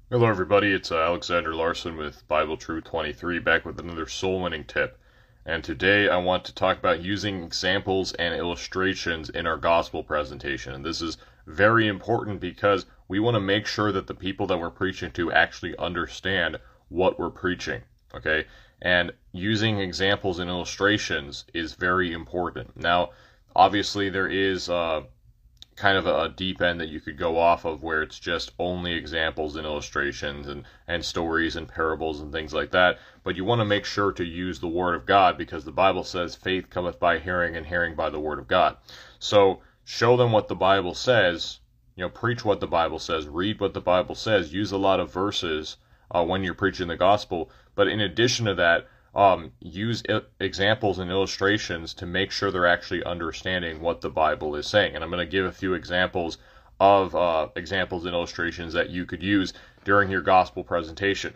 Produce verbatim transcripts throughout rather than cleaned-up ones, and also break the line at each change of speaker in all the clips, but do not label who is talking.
Hello, everybody. It's uh, Alexander Larson with Bible True twenty-three, back with another soul winning tip. And today I want to talk about using examples and illustrations in our gospel presentation. And this is very important because we want to make sure that the people that we're preaching to actually understand what we're preaching. Okay? And using examples and illustrations is very important. Now, obviously, there is. Uh, kind of a, a deep end that you could go off of where it's just only examples and illustrations and, and stories and parables and things like that. But you want to make sure to use the Word of God because the Bible says faith cometh by hearing and hearing by the Word of God. So show them what the Bible says, you know, preach what the Bible says, read what the Bible says, use a lot of verses uh, when you're preaching the gospel. But in addition to that, Um, use I- examples and illustrations to make sure they're actually understanding what the Bible is saying. And I'm going to give a few examples of uh, examples and illustrations that you could use during your gospel presentation.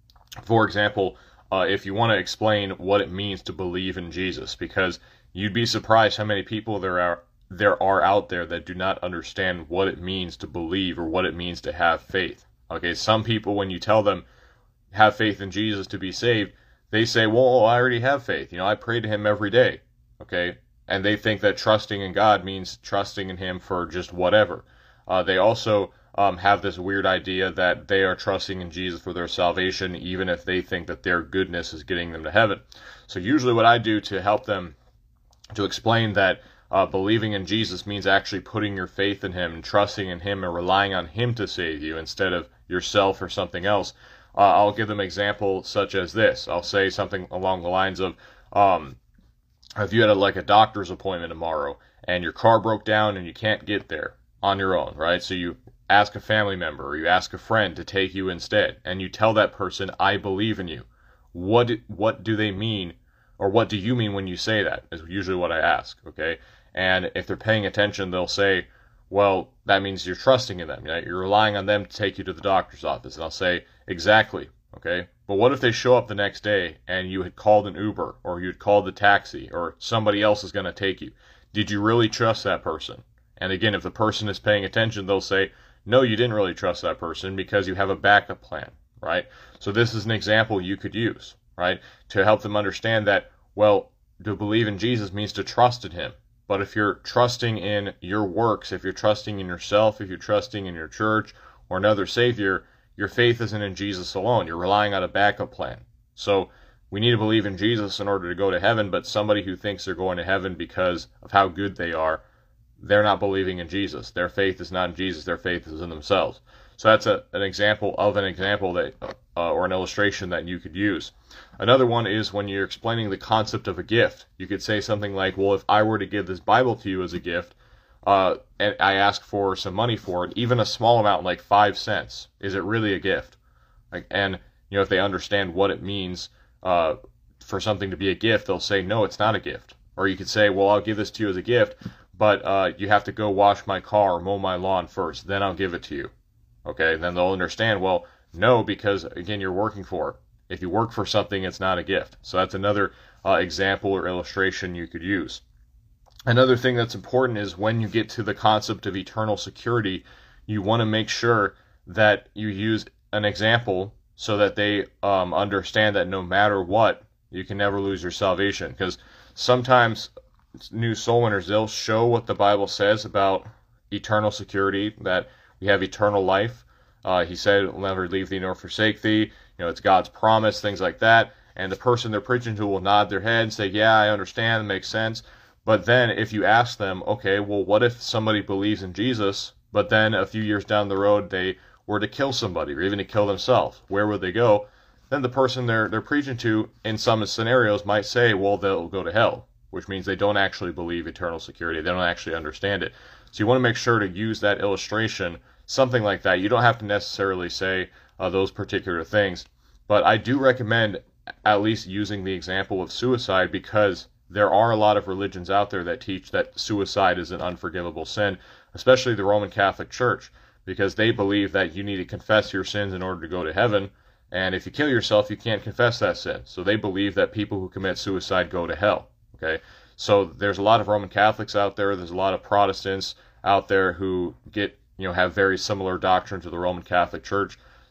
For example, uh, if you want to explain what it means to believe in Jesus, because you'd be surprised how many people there are there are out there that do not understand what it means to believe or what it means to have faith. Okay, some people, when you tell them have faith in Jesus to be saved, they say, well, I already have faith. You know, I pray to him every day. Okay? And they think that trusting in God means trusting in him for just whatever. Uh, they also um, have this weird idea that they are trusting in Jesus for their salvation, even if they think that their goodness is getting them to heaven. So usually what I do to help them to explain that uh, believing in Jesus means actually putting your faith in him and trusting in him and relying on him to save you instead of yourself or something else. Uh, I'll give them an example such as this. I'll say something along the lines of, um, if you had a, like a doctor's appointment tomorrow and your car broke down and you can't get there on your own, right? So you ask a family member or you ask a friend to take you instead, and you tell that person, I believe in you. What what do they mean, or what do you mean when you say that? Is usually what I ask, okay? And if they're paying attention, they'll say, well, that means you're trusting in them. Right? You're relying on them to take you to the doctor's office. And I'll say, exactly, okay? But what if they show up the next day and you had called an Uber or you had called the taxi or somebody else is going to take you? Did you really trust that person? And again, if the person is paying attention, they'll say, no, you didn't really trust that person because you have a backup plan, right? So this is an example you could use, right? To help them understand that, well, to believe in Jesus means to trust in him. But if you're trusting in your works, if you're trusting in yourself, if you're trusting in your church or another Savior, your faith isn't in Jesus alone. You're relying on a backup plan. So we need to believe in Jesus in order to go to heaven, but somebody who thinks they're going to heaven because of how good they are, they're not believing in Jesus. Their faith is not in Jesus. Their faith is in themselves. So that's a, an example of an example that, uh, or an illustration that you could use. Another one is when you're explaining the concept of a gift. You could say something like, well, if I were to give this Bible to you as a gift, uh, and I ask for some money for it, even a small amount like five cents, is it really a gift? Like, and, you know, if they understand what it means uh, for something to be a gift, they'll say, no, it's not a gift. Or you could say, well, I'll give this to you as a gift, but uh, you have to go wash my car or mow my lawn first, then I'll give it to you. Okay, then they'll understand, well, no, because, again, you're working for it. If you work for something, it's not a gift. So that's another uh, example or illustration you could use. Another thing that's important is when you get to the concept of eternal security, you want to make sure that you use an example so that they um, understand that no matter what, you can never lose your salvation. Because sometimes new soul winners, they'll show what the Bible says about eternal security, that we have eternal life. Uh, he said, "I'll never leave thee nor forsake thee." You know, it's God's promise, things like that. And the person they're preaching to will nod their head and say, yeah, I understand, it makes sense. But then if you ask them, okay, well, what if somebody believes in Jesus, but then a few years down the road they were to kill somebody or even to kill themselves? Where would they go? Then the person they're they're preaching to in some scenarios might say, well, they'll go to hell, which means they don't actually believe eternal security. They don't actually understand it. So you want to make sure to use that illustration, something like that. You don't have to necessarily say uh, those particular things, but I do recommend at least using the example of suicide, because there are a lot of religions out there that teach that suicide is an unforgivable sin, especially the Roman Catholic Church, because they believe that you need to confess your sins in order to go to heaven, and if you kill yourself, you can't confess that sin. So they believe that people who commit suicide go to hell. Okay, so there's a lot of Roman Catholics out there. There's a lot of Protestants out there who get, you know, have very similar doctrine to the Roman Catholic Church.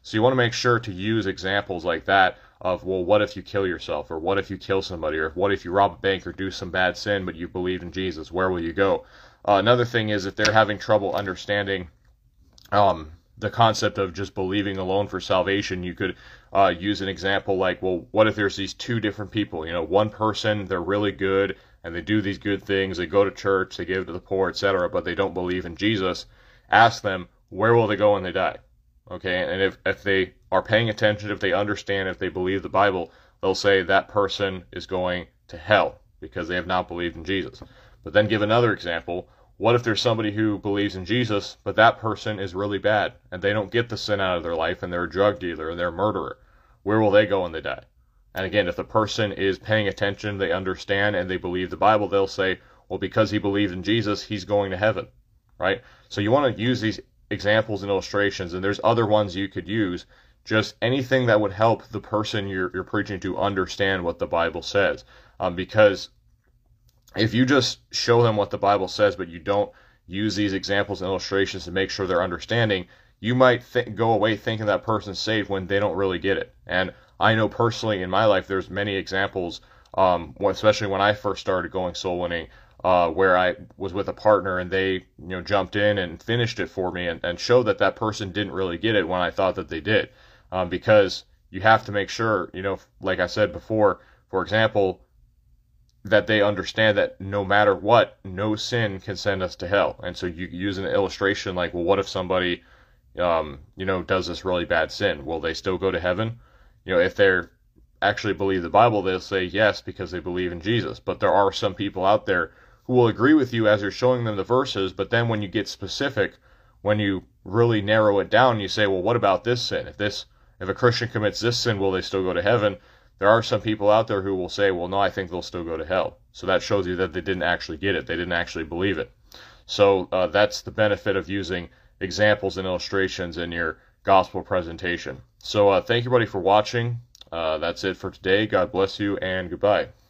So you want to make sure to use examples like that of, well, what if you kill yourself, or what if you kill somebody, or what if you rob a bank or do some bad sin, but you believe in Jesus? Where will you go? Uh, another thing is, if they're having trouble understanding um, the concept of just believing alone for salvation, you could uh, use an example like, well, what if there's these two different people? You know, one person, they're really good, and they do these good things, they go to church, they give to the poor, et cetera, but they don't believe in Jesus. Ask them, where will they go when they die? Okay, and if, if they are paying attention, if they understand, if they believe the Bible, they'll say that person is going to hell because they have not believed in Jesus. But then give another example. What if there's somebody who believes in Jesus, but that person is really bad, and they don't get the sin out of their life, and they're a drug dealer, and they're a murderer? Where will they go when they die? And again, if the person is paying attention, they understand, and they believe the Bible, they'll say, well, because he believed in Jesus, he's going to heaven, right? So you want to use these examples and illustrations, and there's other ones you could use, just anything that would help the person you're, you're preaching to understand what the Bible says. Um, because if you just show them what the Bible says, but you don't use these examples and illustrations to make sure they're understanding, you might th- go away thinking that person's saved when they don't really get it. And I know personally in my life, there's many examples, um, especially when I first started going soul winning, uh, where I was with a partner and they, you know, jumped in and finished it for me, and, and showed that that person didn't really get it when I thought that they did. Um, because you have to make sure, you know, like I said before, for example, that they understand that no matter what, no sin can send us to hell. And so you use an illustration like, well, what if somebody, um, you know, does this really bad sin? Will they still go to heaven? You know, if they're actually believe the Bible, they'll say yes because they believe in Jesus. But there are some people out there who will agree with you as you're showing them the verses, but then when you get specific, when you really narrow it down, you say, well, what about this sin? If this, if a Christian commits this sin, will they still go to heaven? There are some people out there who will say, well, no, I think they'll still go to hell. So that shows you that they didn't actually get it. They didn't actually believe it. So uh, that's the benefit of using examples and illustrations in your gospel presentation. So uh, thank you, everybody, for watching. Uh, that's it for today. God bless you, and goodbye.